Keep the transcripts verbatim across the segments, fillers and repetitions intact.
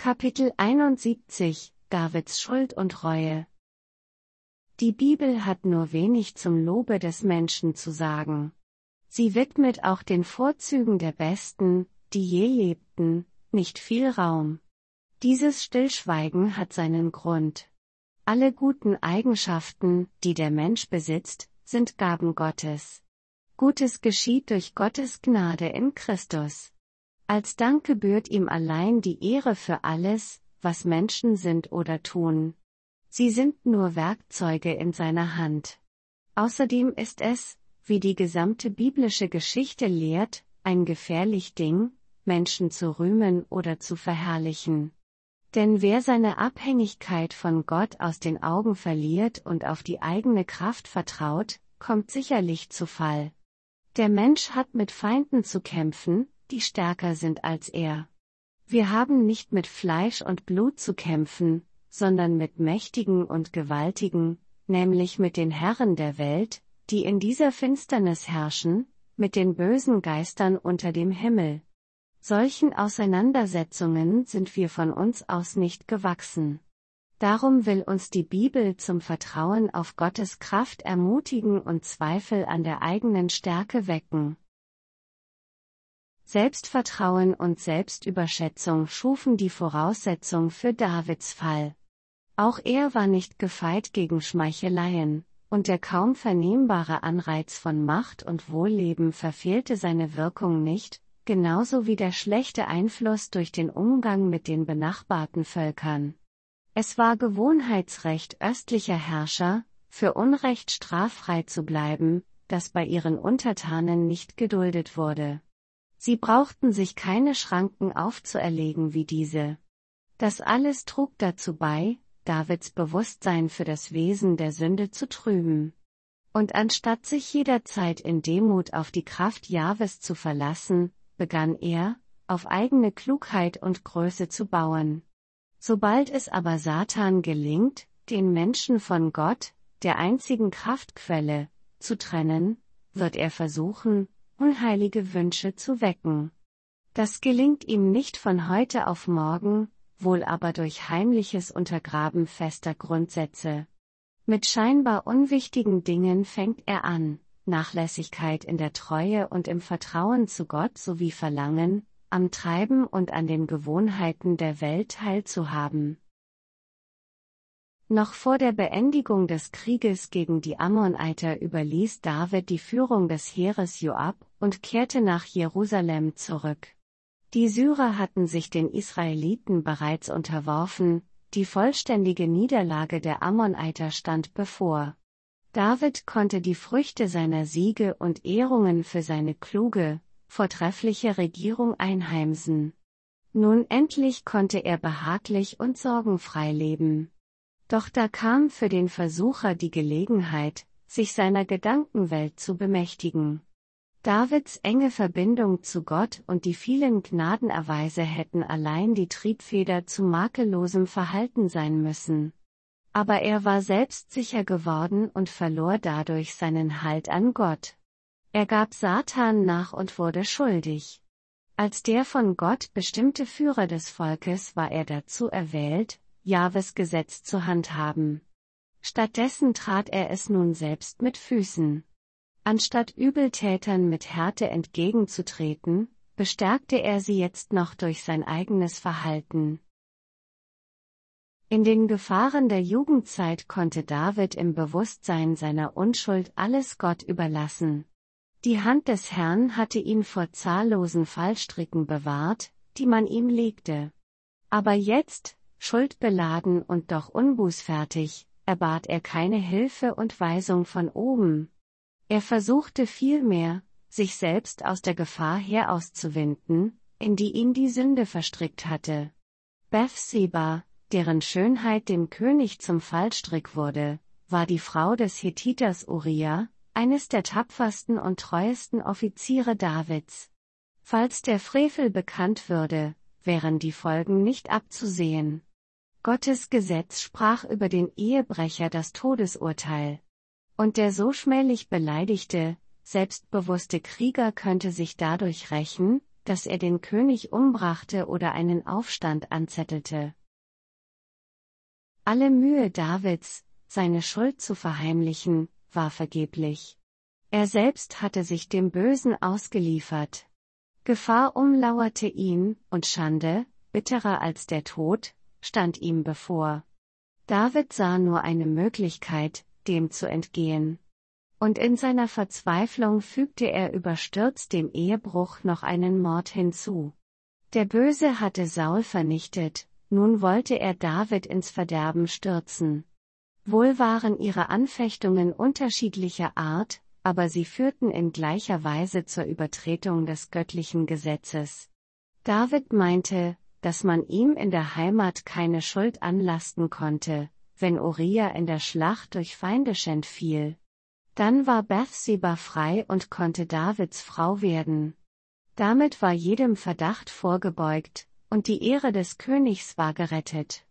Kapitel einundsiebzig Davids Schuld und Reue. Die Bibel hat nur wenig zum Lobe des Menschen zu sagen. Sie widmet auch den Vorzügen der Besten, die je lebten, nicht viel Raum. Dieses Stillschweigen hat seinen Grund. Alle guten Eigenschaften, die der Mensch besitzt, sind Gaben Gottes. Gutes geschieht durch Gottes Gnade in Christus. Als Dank gebührt ihm allein die Ehre für alles, was Menschen sind oder tun. Sie sind nur Werkzeuge in seiner Hand. Außerdem ist es, wie die gesamte biblische Geschichte lehrt, ein gefährlich Ding, Menschen zu rühmen oder zu verherrlichen. Denn wer seine Abhängigkeit von Gott aus den Augen verliert und auf die eigene Kraft vertraut, kommt sicherlich zu Fall. Der Mensch hat mit Feinden zu kämpfen, die stärker sind als er. Wir haben nicht mit Fleisch und Blut zu kämpfen, sondern mit Mächtigen und Gewaltigen, nämlich mit den Herren der Welt, die in dieser Finsternis herrschen, mit den bösen Geistern unter dem Himmel. Solchen Auseinandersetzungen sind wir von uns aus nicht gewachsen. Darum will uns die Bibel zum Vertrauen auf Gottes Kraft ermutigen und Zweifel an der eigenen Stärke wecken. Selbstvertrauen und Selbstüberschätzung schufen die Voraussetzung für Davids Fall. Auch er war nicht gefeit gegen Schmeicheleien, und der kaum vernehmbare Anreiz von Macht und Wohlleben verfehlte seine Wirkung nicht, genauso wie der schlechte Einfluss durch den Umgang mit den benachbarten Völkern. Es war Gewohnheitsrecht östlicher Herrscher, für Unrecht straffrei zu bleiben, das bei ihren Untertanen nicht geduldet wurde. Sie brauchten sich keine Schranken aufzuerlegen wie diese. Das alles trug dazu bei, Davids Bewusstsein für das Wesen der Sünde zu trüben. Und anstatt sich jederzeit in Demut auf die Kraft Jahwes zu verlassen, begann er, auf eigene Klugheit und Größe zu bauen. Sobald es aber Satan gelingt, den Menschen von Gott, der einzigen Kraftquelle, zu trennen, wird er versuchen, unheilige Wünsche zu wecken. Das gelingt ihm nicht von heute auf morgen, wohl aber durch heimliches Untergraben fester Grundsätze. Mit scheinbar unwichtigen Dingen fängt er an, Nachlässigkeit in der Treue und im Vertrauen zu Gott sowie Verlangen, am Treiben und an den Gewohnheiten der Welt teilzuhaben. Noch vor der Beendigung des Krieges gegen die Ammoniter überließ David die Führung des Heeres Joab und kehrte nach Jerusalem zurück. Die Syrer hatten sich den Israeliten bereits unterworfen, die vollständige Niederlage der Ammoniter stand bevor. David konnte die Früchte seiner Siege und Ehrungen für seine kluge, vortreffliche Regierung einheimsen. Nun endlich konnte er behaglich und sorgenfrei leben. Doch da kam für den Versucher die Gelegenheit, sich seiner Gedankenwelt zu bemächtigen. Davids enge Verbindung zu Gott und die vielen Gnadenerweise hätten allein die Triebfeder zu makellosem Verhalten sein müssen. Aber er war selbstsicher geworden und verlor dadurch seinen Halt an Gott. Er gab Satan nach und wurde schuldig. Als der von Gott bestimmte Führer des Volkes war er dazu erwählt, Jahwes Gesetz zu handhaben. Stattdessen trat er es nun selbst mit Füßen. Anstatt Übeltätern mit Härte entgegenzutreten, bestärkte er sie jetzt noch durch sein eigenes Verhalten. In den Gefahren der Jugendzeit konnte David im Bewusstsein seiner Unschuld alles Gott überlassen. Die Hand des Herrn hatte ihn vor zahllosen Fallstricken bewahrt, die man ihm legte. Aber jetzt, schuldbeladen und doch unbußfertig, erbat er keine Hilfe und Weisung von oben. Er versuchte vielmehr, sich selbst aus der Gefahr herauszuwinden, in die ihn die Sünde verstrickt hatte. Bathseba, deren Schönheit dem König zum Fallstrick wurde, war die Frau des Hethiters Uria, eines der tapfersten und treuesten Offiziere Davids. Falls der Frevel bekannt würde, wären die Folgen nicht abzusehen. Gottes Gesetz sprach über den Ehebrecher das Todesurteil. Und der so schmählich beleidigte, selbstbewusste Krieger könnte sich dadurch rächen, dass er den König umbrachte oder einen Aufstand anzettelte. Alle Mühe Davids, seine Schuld zu verheimlichen, war vergeblich. Er selbst hatte sich dem Bösen ausgeliefert. Gefahr umlauerte ihn, und Schande, bitterer als der Tod, stand ihm bevor. David sah nur eine Möglichkeit, dem zu entgehen. Und in seiner Verzweiflung fügte er überstürzt dem Ehebruch noch einen Mord hinzu. Der Böse hatte Saul vernichtet, nun wollte er David ins Verderben stürzen. Wohl waren ihre Anfechtungen unterschiedlicher Art, aber sie führten in gleicher Weise zur Übertretung des göttlichen Gesetzes. David meinte, dass man ihm in der Heimat keine Schuld anlasten konnte, wenn Uria in der Schlacht durch Feindeschend fiel. Dann war Bathseba frei und konnte Davids Frau werden. Damit war jedem Verdacht vorgebeugt, und die Ehre des Königs war gerettet.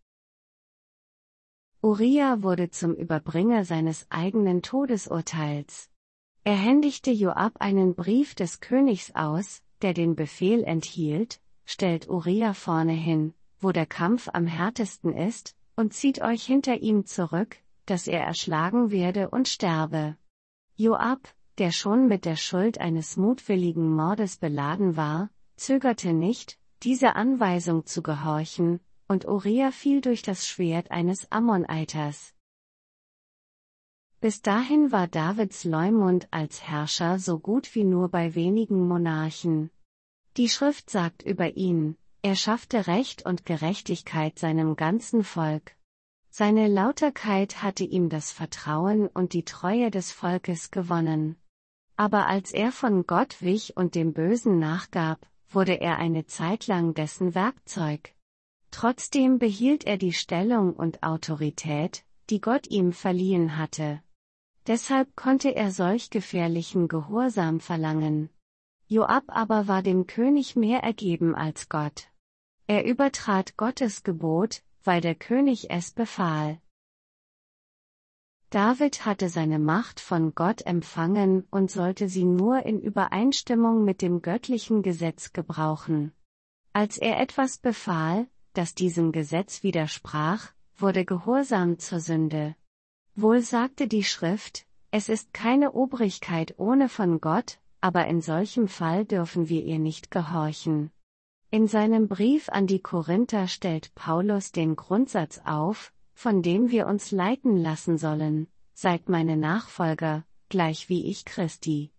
Uria wurde zum Überbringer seines eigenen Todesurteils. Er händigte Joab einen Brief des Königs aus, der den Befehl enthielt: Stellt Uria vorne hin, wo der Kampf am härtesten ist, und zieht euch hinter ihm zurück, dass er erschlagen werde und sterbe. Joab, der schon mit der Schuld eines mutwilligen Mordes beladen war, zögerte nicht, dieser Anweisung zu gehorchen, und Uria fiel durch das Schwert eines Ammoniters. Bis dahin war Davids Leumund als Herrscher so gut wie nur bei wenigen Monarchen. Die Schrift sagt über ihn: Er schaffte Recht und Gerechtigkeit seinem ganzen Volk. Seine Lauterkeit hatte ihm das Vertrauen und die Treue des Volkes gewonnen. Aber als er von Gott wich und dem Bösen nachgab, wurde er eine Zeit lang dessen Werkzeug. Trotzdem behielt er die Stellung und Autorität, die Gott ihm verliehen hatte. Deshalb konnte er solch gefährlichen Gehorsam verlangen. Joab aber war dem König mehr ergeben als Gott. Er übertrat Gottes Gebot, weil der König es befahl. David hatte seine Macht von Gott empfangen und sollte sie nur in Übereinstimmung mit dem göttlichen Gesetz gebrauchen. Als er etwas befahl, das diesem Gesetz widersprach, wurde Gehorsam zur Sünde. Wohl sagte die Schrift: Es ist keine Obrigkeit ohne von Gott, aber in solchem Fall dürfen wir ihr nicht gehorchen. In seinem Brief an die Korinther stellt Paulus den Grundsatz auf, von dem wir uns leiten lassen sollen: Seid meine Nachfolger, gleich wie ich Christi.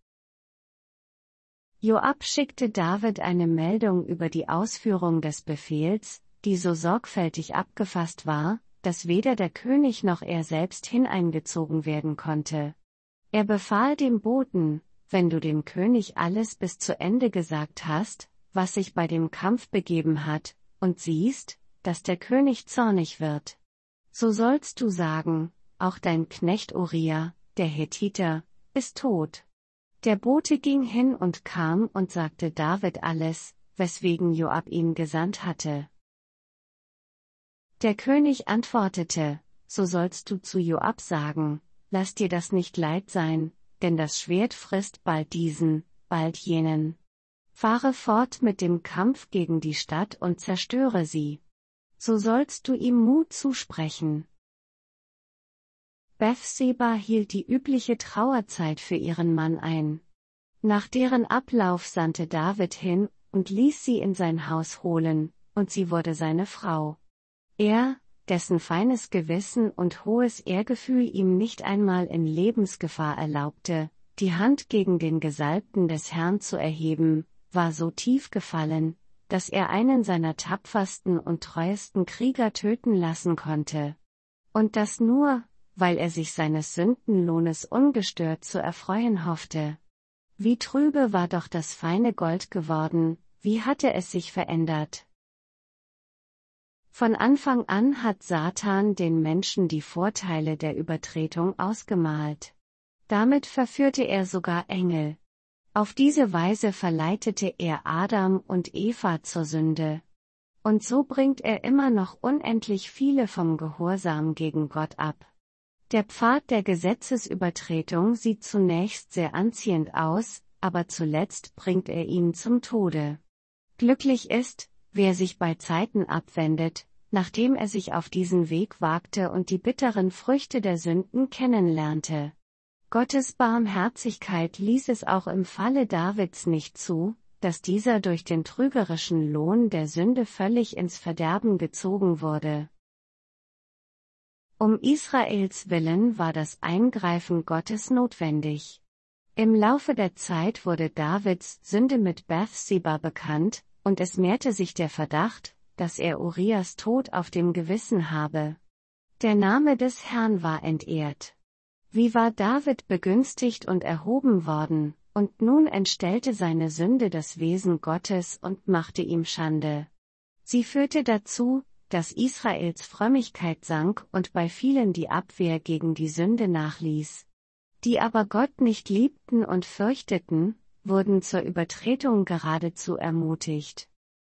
Joab schickte David eine Meldung über die Ausführung des Befehls, die so sorgfältig abgefasst war, dass weder der König noch er selbst hineingezogen werden konnte. Er befahl dem Boten: Wenn du dem König alles bis zu Ende gesagt hast, was sich bei dem Kampf begeben hat, und siehst, dass der König zornig wird, so sollst du sagen: Auch dein Knecht Uria, der Hethiter, ist tot. Der Bote ging hin und kam und sagte David alles, weswegen Joab ihn gesandt hatte. Der König antwortete: So sollst du zu Joab sagen: Lass dir das nicht leid sein, denn das Schwert frisst bald diesen, bald jenen. Fahre fort mit dem Kampf gegen die Stadt und zerstöre sie. So sollst du ihm Mut zusprechen. Bathseba hielt die übliche Trauerzeit für ihren Mann ein. Nach deren Ablauf sandte David hin und ließ sie in sein Haus holen, und sie wurde seine Frau. Er, dessen feines Gewissen und hohes Ehrgefühl ihm nicht einmal in Lebensgefahr erlaubte, die Hand gegen den Gesalbten des Herrn zu erheben, war so tief gefallen, dass er einen seiner tapfersten und treuesten Krieger töten lassen konnte. Und das nur, weil er sich seines Sündenlohnes ungestört zu erfreuen hoffte. Wie trübe war doch das feine Gold geworden, wie hatte es sich verändert. Von Anfang an hat Satan den Menschen die Vorteile der Übertretung ausgemalt. Damit verführte er sogar Engel. Auf diese Weise verleitete er Adam und Eva zur Sünde. Und so bringt er immer noch unendlich viele vom Gehorsam gegen Gott ab. Der Pfad der Gesetzesübertretung sieht zunächst sehr anziehend aus, aber zuletzt bringt er ihn zum Tode. Glücklich ist, wer sich bei Zeiten abwendet, nachdem er sich auf diesen Weg wagte und die bitteren Früchte der Sünden kennenlernte. Gottes Barmherzigkeit ließ es auch im Falle Davids nicht zu, dass dieser durch den trügerischen Lohn der Sünde völlig ins Verderben gezogen wurde. Um Israels willen war das Eingreifen Gottes notwendig. Im Laufe der Zeit wurde Davids Sünde mit Bathseba bekannt, und es mehrte sich der Verdacht, dass er Urias Tod auf dem Gewissen habe. Der Name des Herrn war entehrt. Wie war David begünstigt und erhoben worden, und nun entstellte seine Sünde das Wesen Gottes und machte ihm Schande. Sie führte dazu, dass Israels Frömmigkeit sank und bei vielen die Abwehr gegen die Sünde nachließ. Die aber Gott nicht liebten und fürchteten, wurden zur Übertretung geradezu ermutigt.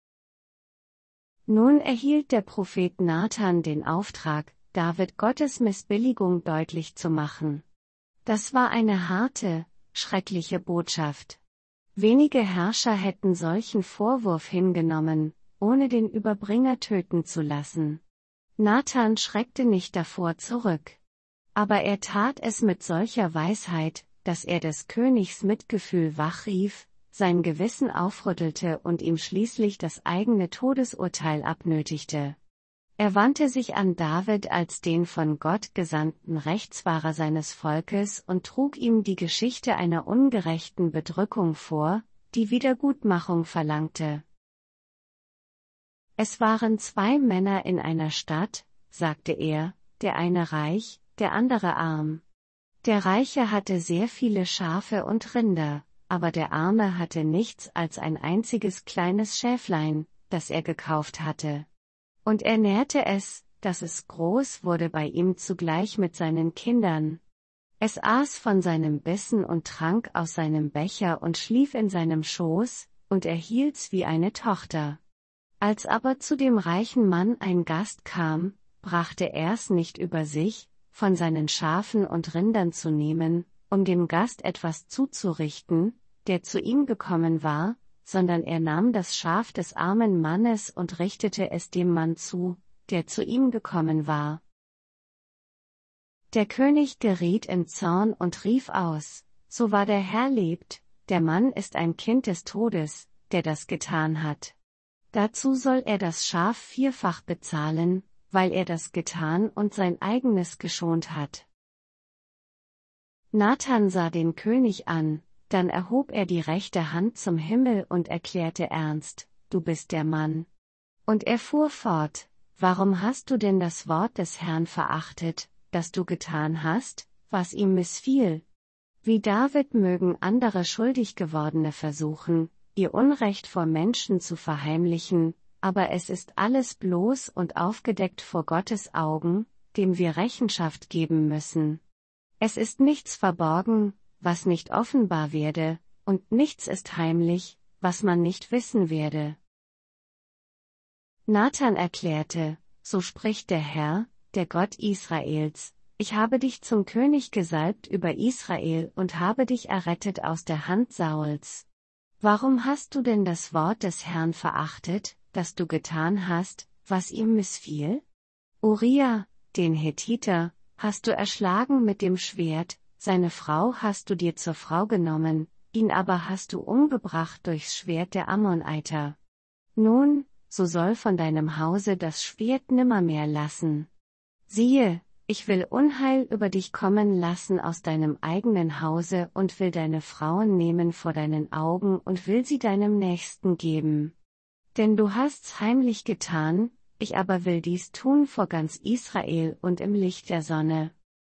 Nun erhielt der Prophet Nathan den Auftrag, David Gottes Missbilligung deutlich zu machen. Das war eine harte, schreckliche Botschaft. Wenige Herrscher hätten solchen Vorwurf hingenommen, ohne den Überbringer töten zu lassen. Nathan schreckte nicht davor zurück. Aber er tat es mit solcher Weisheit, dass er des Königs Mitgefühl wachrief, sein Gewissen aufrüttelte und ihm schließlich das eigene Todesurteil abnötigte. Er wandte sich an David als den von Gott gesandten Rechtswahrer seines Volkes und trug ihm die Geschichte einer ungerechten Bedrückung vor, die Wiedergutmachung verlangte. Es waren zwei Männer in einer Stadt, sagte er, der eine reich, der andere arm. Der Reiche hatte sehr viele Schafe und Rinder, aber der Arme hatte nichts als ein einziges kleines Schäflein, das er gekauft hatte. Und er nährte es, dass es groß wurde bei ihm zugleich mit seinen Kindern. Es aß von seinem Bissen und trank aus seinem Becher und schlief in seinem Schoß, und er hielt's wie eine Tochter. Als aber zu dem reichen Mann ein Gast kam, brachte er's nicht über sich, von seinen Schafen und Rindern zu nehmen, um dem Gast etwas zuzurichten, der zu ihm gekommen war, sondern er nahm das Schaf des armen Mannes und richtete es dem Mann zu, der zu ihm gekommen war. Der König geriet in Zorn und rief aus: So wahr der Herr lebt, der Mann ist ein Kind des Todes, der das getan hat. Dazu soll er das Schaf vierfach bezahlen, weil er das getan und sein eigenes geschont hat. Nathan sah den König an, dann erhob er die rechte Hand zum Himmel und erklärte ernst: Du bist der Mann. Und er fuhr fort: Warum hast du denn das Wort des Herrn verachtet, das du getan hast, was ihm missfiel? Wie David mögen andere schuldig gewordene versuchen, ihr Unrecht vor Menschen zu verheimlichen, aber es ist alles bloß und aufgedeckt vor Gottes Augen, dem wir Rechenschaft geben müssen. Es ist nichts verborgen, was nicht offenbar werde, und nichts ist heimlich, was man nicht wissen werde. Nathan erklärte: So spricht der Herr, der Gott Israels: Ich habe dich zum König gesalbt über Israel und habe dich errettet aus der Hand Sauls. Warum hast du denn das Wort des Herrn verachtet, das du getan hast, was ihm missfiel? Uria, den Hethiter, hast du erschlagen mit dem Schwert, seine Frau hast du dir zur Frau genommen, ihn aber hast du umgebracht durchs Schwert der Ammoniter. Nun, so soll von deinem Hause das Schwert nimmermehr lassen. Siehe, ich will Unheil über dich kommen lassen aus deinem eigenen Hause und will deine Frauen nehmen vor deinen Augen und will sie deinem Nächsten geben. Denn du hast's heimlich getan, ich aber will dies tun vor ganz Israel und im Licht der Sonne.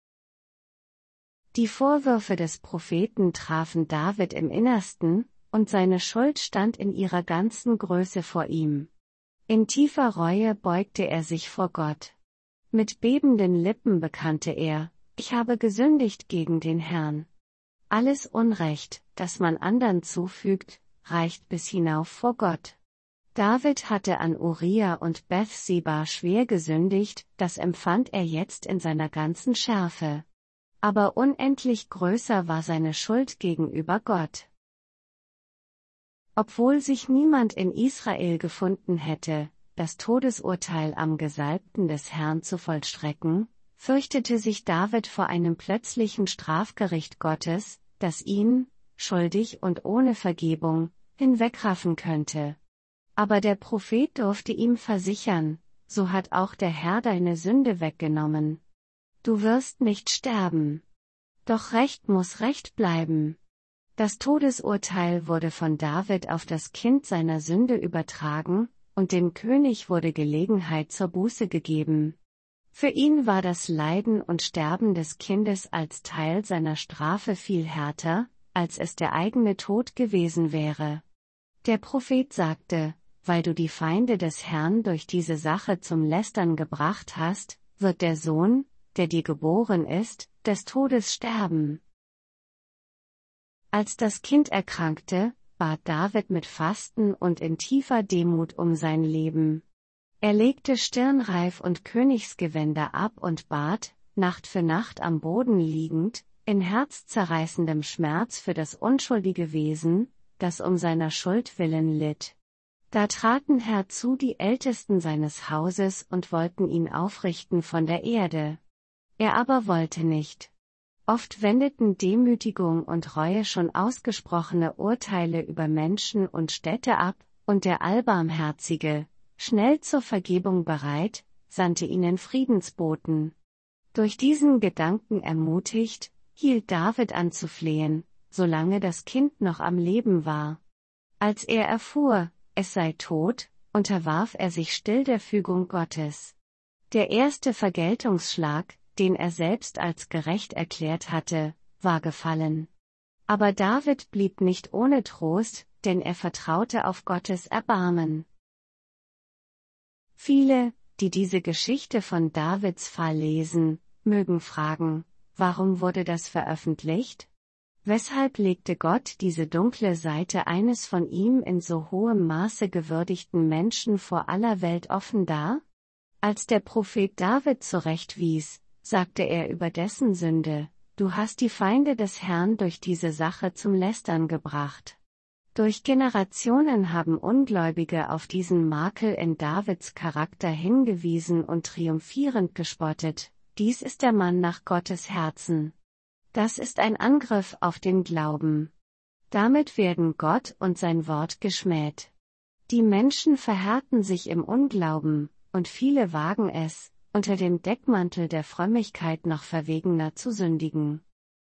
Die Vorwürfe des Propheten trafen David im Innersten, und seine Schuld stand in ihrer ganzen Größe vor ihm. In tiefer Reue beugte er sich vor Gott. Mit bebenden Lippen bekannte er: Ich habe gesündigt gegen den Herrn. Alles Unrecht, das man andern zufügt, reicht bis hinauf vor Gott. David hatte an Uria und Bathseba schwer gesündigt, das empfand er jetzt in seiner ganzen Schärfe. Aber unendlich größer war seine Schuld gegenüber Gott. Obwohl sich niemand in Israel gefunden hätte, das Todesurteil am Gesalbten des Herrn zu vollstrecken, fürchtete sich David vor einem plötzlichen Strafgericht Gottes, das ihn, schuldig und ohne Vergebung, hinwegraffen könnte. Aber der Prophet durfte ihm versichern, so hat auch der Herr deine Sünde weggenommen. Du wirst nicht sterben. Doch Recht muss Recht bleiben. Das Todesurteil wurde von David auf das Kind seiner Sünde übertragen, und dem König wurde Gelegenheit zur Buße gegeben. Für ihn war das Leiden und Sterben des Kindes als Teil seiner Strafe viel härter, als es der eigene Tod gewesen wäre. Der Prophet sagte, weil du die Feinde des Herrn durch diese Sache zum Lästern gebracht hast, wird der Sohn, der dir geboren ist, des Todes sterben. Als das Kind erkrankte, bat David mit Fasten und in tiefer Demut um sein Leben. Er legte Stirnreif und Königsgewänder ab und bat, Nacht für Nacht am Boden liegend, in herzzerreißendem Schmerz für das unschuldige Wesen, das um seiner Schuld willen litt. Da traten herzu die Ältesten seines Hauses und wollten ihn aufrichten von der Erde. Er aber wollte nicht. Oft wendeten Demütigung und Reue schon ausgesprochene Urteile über Menschen und Städte ab, und der Allbarmherzige, schnell zur Vergebung bereit, sandte ihnen Friedensboten. Durch diesen Gedanken ermutigt, hielt David an zu flehen, solange das Kind noch am Leben war. Als er erfuhr, es sei tot, unterwarf er sich still der Fügung Gottes. Der erste Vergeltungsschlag, den er selbst als gerecht erklärt hatte, war gefallen. Aber David blieb nicht ohne Trost, denn er vertraute auf Gottes Erbarmen. Viele, die diese Geschichte von Davids Fall lesen, mögen fragen, warum wurde das veröffentlicht? Weshalb legte Gott diese dunkle Seite eines von ihm in so hohem Maße gewürdigten Menschen vor aller Welt offen dar? Als der Prophet David zurechtwies, sagte er über dessen Sünde, du hast die Feinde des Herrn durch diese Sache zum Lästern gebracht. Durch Generationen haben Ungläubige auf diesen Makel in Davids Charakter hingewiesen und triumphierend gespottet, dies ist der Mann nach Gottes Herzen. Das ist ein Angriff auf den Glauben. Damit werden Gott und sein Wort geschmäht. Die Menschen verhärten sich im Unglauben, und viele wagen es, unter dem Deckmantel der Frömmigkeit noch verwegener zu sündigen.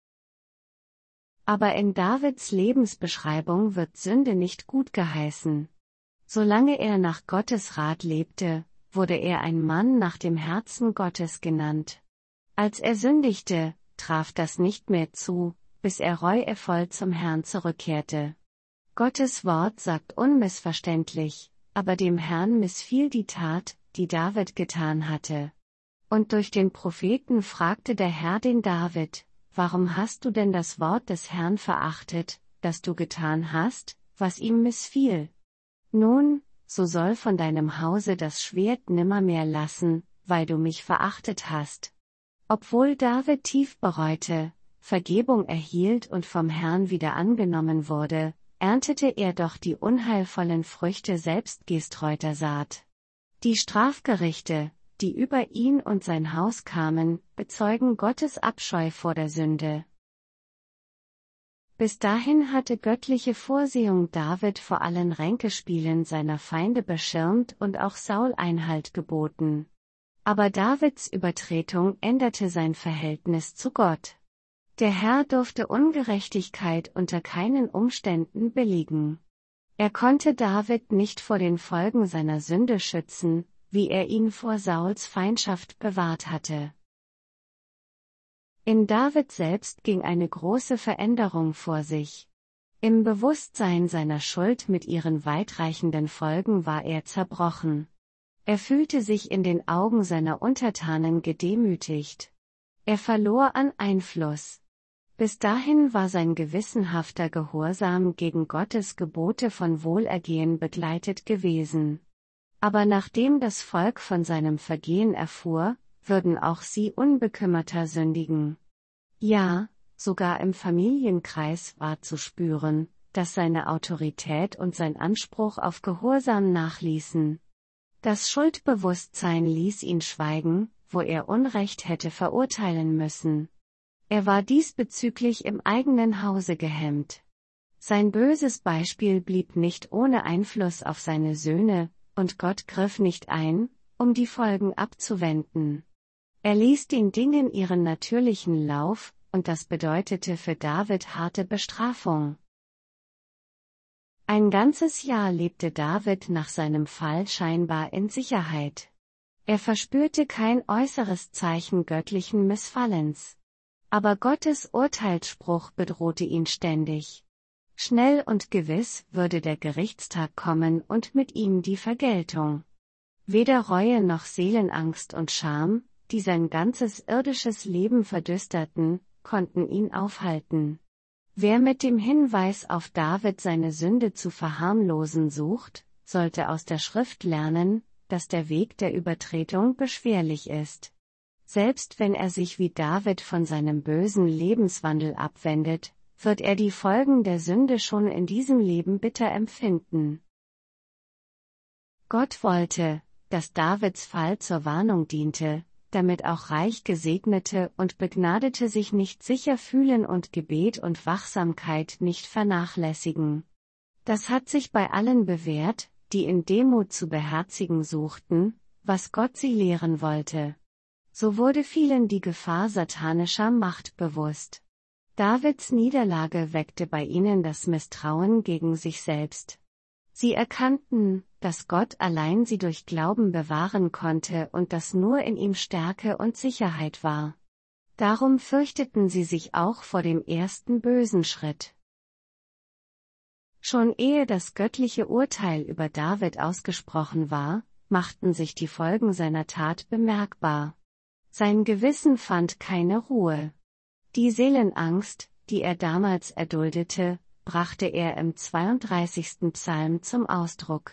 Aber in Davids Lebensbeschreibung wird Sünde nicht gut geheißen. Solange er nach Gottes Rat lebte, wurde er ein Mann nach dem Herzen Gottes genannt. Als er sündigte, traf das nicht mehr zu, bis er reuevoll zum Herrn zurückkehrte. Gottes Wort sagt unmissverständlich, aber dem Herrn missfiel die Tat, die David getan hatte. Und durch den Propheten fragte der Herr den David, warum hast du denn das Wort des Herrn verachtet, das du getan hast, was ihm missfiel? Nun, so soll von deinem Hause das Schwert nimmermehr lassen, weil du mich verachtet hast. Obwohl David tief bereute, Vergebung erhielt und vom Herrn wieder angenommen wurde, erntete er doch die unheilvollen Früchte selbstgestreuter Saat. Die Strafgerichte, die über ihn und sein Haus kamen, bezeugen Gottes Abscheu vor der Sünde. Bis dahin hatte göttliche Vorsehung David vor allen Ränkespielen seiner Feinde beschirmt und auch Saul Einhalt geboten. Aber Davids Übertretung änderte sein Verhältnis zu Gott. Der Herr durfte Ungerechtigkeit unter keinen Umständen billigen. Er konnte David nicht vor den Folgen seiner Sünde schützen, wie er ihn vor Sauls Feindschaft bewahrt hatte. In David selbst ging eine große Veränderung vor sich. Im Bewusstsein seiner Schuld mit ihren weitreichenden Folgen war er zerbrochen. Er fühlte sich in den Augen seiner Untertanen gedemütigt. Er verlor an Einfluss. Bis dahin war sein gewissenhafter Gehorsam gegen Gottes Gebote von Wohlergehen begleitet gewesen. Aber nachdem das Volk von seinem Vergehen erfuhr, würden auch sie unbekümmerter sündigen. Ja, sogar im Familienkreis war zu spüren, dass seine Autorität und sein Anspruch auf Gehorsam nachließen. Das Schuldbewusstsein ließ ihn schweigen, wo er Unrecht hätte verurteilen müssen. Er war diesbezüglich im eigenen Hause gehemmt. Sein böses Beispiel blieb nicht ohne Einfluss auf seine Söhne, und Gott griff nicht ein, um die Folgen abzuwenden. Er ließ den Dingen ihren natürlichen Lauf, und das bedeutete für David harte Bestrafung. Ein ganzes Jahr lebte David nach seinem Fall scheinbar in Sicherheit. Er verspürte kein äußeres Zeichen göttlichen Missfallens. Aber Gottes Urteilsspruch bedrohte ihn ständig. Schnell und gewiss würde der Gerichtstag kommen und mit ihm die Vergeltung. Weder Reue noch Seelenangst und Scham, die sein ganzes irdisches Leben verdüsterten, konnten ihn aufhalten. Wer mit dem Hinweis auf David seine Sünde zu verharmlosen sucht, sollte aus der Schrift lernen, dass der Weg der Übertretung beschwerlich ist. Selbst wenn er sich wie David von seinem bösen Lebenswandel abwendet, wird er die Folgen der Sünde schon in diesem Leben bitter empfinden. Gott wollte, dass Davids Fall zur Warnung diente, damit auch reich Gesegnete und Begnadete sich nicht sicher fühlen und Gebet und Wachsamkeit nicht vernachlässigen. Das hat sich bei allen bewährt, die in Demut zu beherzigen suchten, was Gott sie lehren wollte. So wurde vielen die Gefahr satanischer Macht bewusst. Davids Niederlage weckte bei ihnen das Misstrauen gegen sich selbst. Sie erkannten, dass Gott allein sie durch Glauben bewahren konnte und dass nur in ihm Stärke und Sicherheit war. Darum fürchteten sie sich auch vor dem ersten bösen Schritt. Schon ehe das göttliche Urteil über David ausgesprochen war, machten sich die Folgen seiner Tat bemerkbar. Sein Gewissen fand keine Ruhe. Die Seelenangst, die er damals erduldete, brachte er im zweiunddreißigsten Psalm zum Ausdruck.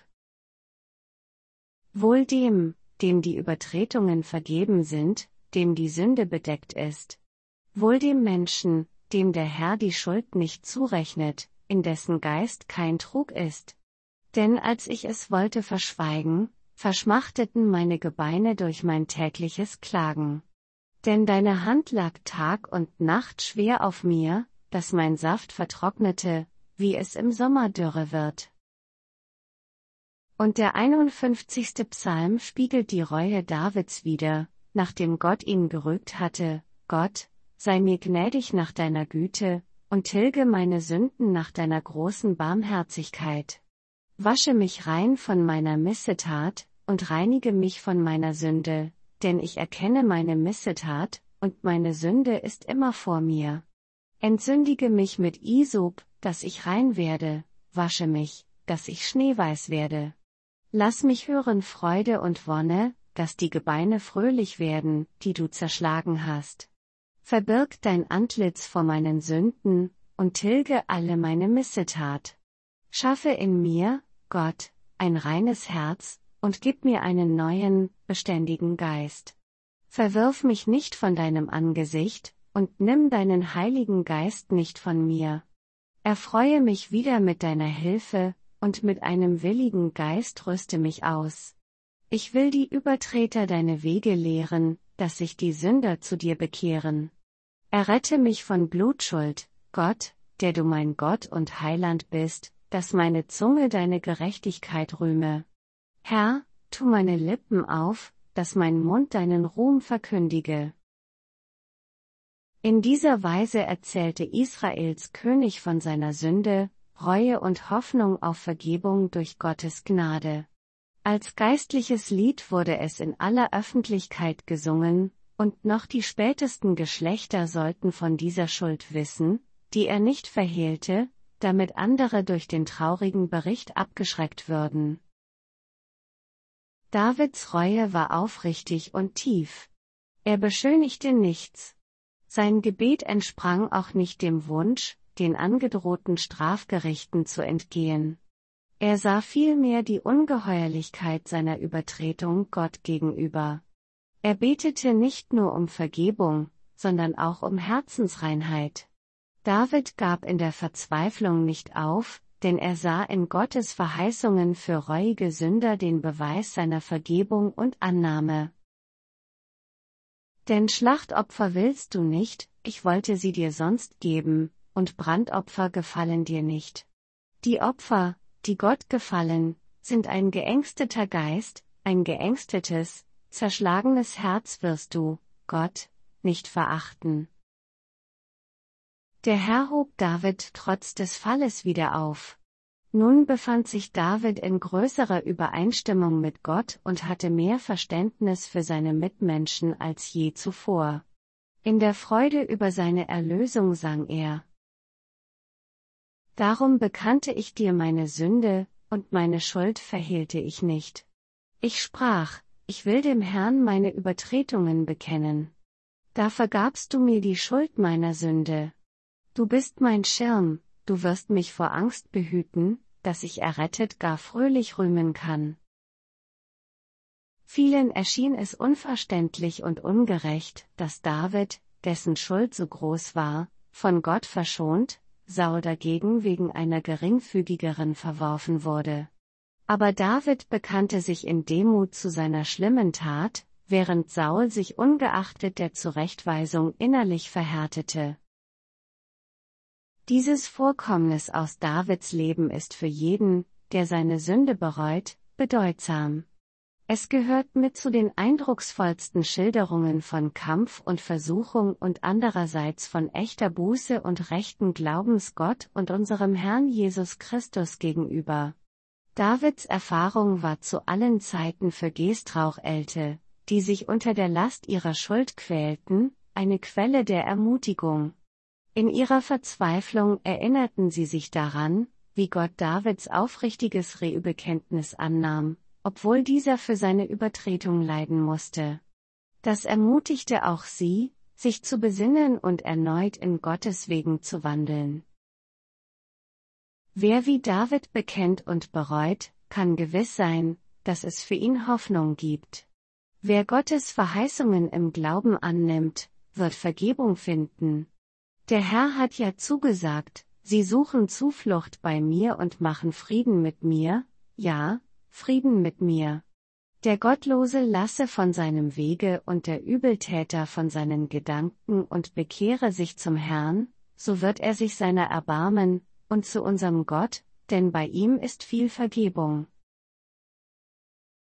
Wohl dem, dem die Übertretungen vergeben sind, dem die Sünde bedeckt ist. Wohl dem Menschen, dem der Herr die Schuld nicht zurechnet, in dessen Geist kein Trug ist. Denn als ich es wollte verschweigen, verschmachteten meine Gebeine durch mein tägliches Klagen. Denn deine Hand lag Tag und Nacht schwer auf mir, dass mein Saft vertrocknete, wie es im Sommer dürre wird. Und der einundfünfzigste Psalm spiegelt die Reue Davids wider, nachdem Gott ihn gerügt hatte: Gott, sei mir gnädig nach deiner Güte, und tilge meine Sünden nach deiner großen Barmherzigkeit. Wasche mich rein von meiner Missetat, und reinige mich von meiner Sünde, denn ich erkenne meine Missetat, und meine Sünde ist immer vor mir. Entsündige mich mit Isop, dass ich rein werde, wasche mich, dass ich schneeweiß werde. Lass mich hören Freude und Wonne, dass die Gebeine fröhlich werden, die du zerschlagen hast. Verbirg dein Antlitz vor meinen Sünden, und tilge alle meine Missetat. Schaffe in mir, Gott, ein reines Herz, und gib mir einen neuen, beständigen Geist. Verwirf mich nicht von deinem Angesicht, und nimm deinen Heiligen Geist nicht von mir. Erfreue mich wieder mit deiner Hilfe, und mit einem willigen Geist rüste mich aus. Ich will die Übertreter deine Wege lehren, dass sich die Sünder zu dir bekehren. Errette mich von Blutschuld, Gott, der du mein Gott und Heiland bist, dass meine Zunge deine Gerechtigkeit rühme. Herr, tu meine Lippen auf, dass mein Mund deinen Ruhm verkündige. In dieser Weise erzählte Israels König von seiner Sünde, Reue und Hoffnung auf Vergebung durch Gottes Gnade. Als geistliches Lied wurde es in aller Öffentlichkeit gesungen, und noch die spätesten Geschlechter sollten von dieser Schuld wissen, die er nicht verhehlte, damit andere durch den traurigen Bericht abgeschreckt würden. Davids Reue war aufrichtig und tief. Er beschönigte nichts. Sein Gebet entsprang auch nicht dem Wunsch, den angedrohten Strafgerichten zu entgehen. Er sah vielmehr die Ungeheuerlichkeit seiner Übertretung Gott gegenüber. Er betete nicht nur um Vergebung, sondern auch um Herzensreinheit. David gab in der Verzweiflung nicht auf, denn er sah in Gottes Verheißungen für reuige Sünder den Beweis seiner Vergebung und Annahme. Denn Schlachtopfer willst du nicht, ich wollte sie dir sonst geben, und Brandopfer gefallen dir nicht. Die Opfer, die Gott gefallen, sind ein geängsteter Geist, ein geängstetes, zerschlagenes Herz wirst du, Gott, nicht verachten. Der Herr hob David trotz des Falles wieder auf. Nun befand sich David in größerer Übereinstimmung mit Gott und hatte mehr Verständnis für seine Mitmenschen als je zuvor. In der Freude über seine Erlösung sang er: Darum bekannte ich dir meine Sünde, und meine Schuld verhehlte ich nicht. Ich sprach, ich will dem Herrn meine Übertretungen bekennen. Da vergabst du mir die Schuld meiner Sünde. Du bist mein Schirm, du wirst mich vor Angst behüten, dass ich errettet gar fröhlich rühmen kann. Vielen erschien es unverständlich und ungerecht, dass David, dessen Schuld so groß war, von Gott verschont, Saul dagegen wegen einer geringfügigeren verworfen wurde. Aber David bekannte sich in Demut zu seiner schlimmen Tat, während Saul sich ungeachtet der Zurechtweisung innerlich verhärtete. Dieses Vorkommnis aus Davids Leben ist für jeden, der seine Sünde bereut, bedeutsam. Es gehört mit zu den eindrucksvollsten Schilderungen von Kampf und Versuchung und andererseits von echter Buße und rechten Glaubens Gott und unserem Herrn Jesus Christus gegenüber. Davids Erfahrung war zu allen Zeiten für Gestrauchelte, die sich unter der Last ihrer Schuld quälten, eine Quelle der Ermutigung. In ihrer Verzweiflung erinnerten sie sich daran, wie Gott Davids aufrichtiges Rehbekenntnis annahm, obwohl dieser für seine Übertretung leiden musste. Das ermutigte auch sie, sich zu besinnen und erneut in Gottes Wegen zu wandeln. Wer wie David bekennt und bereut, kann gewiss sein, dass es für ihn Hoffnung gibt. Wer Gottes Verheißungen im Glauben annimmt, wird Vergebung finden. Der Herr hat ja zugesagt, sie suchen Zuflucht bei mir und machen Frieden mit mir, ja, Frieden mit mir. Der Gottlose lasse von seinem Wege und der Übeltäter von seinen Gedanken und bekehre sich zum Herrn, so wird er sich seiner erbarmen, und zu unserem Gott, denn bei ihm ist viel Vergebung.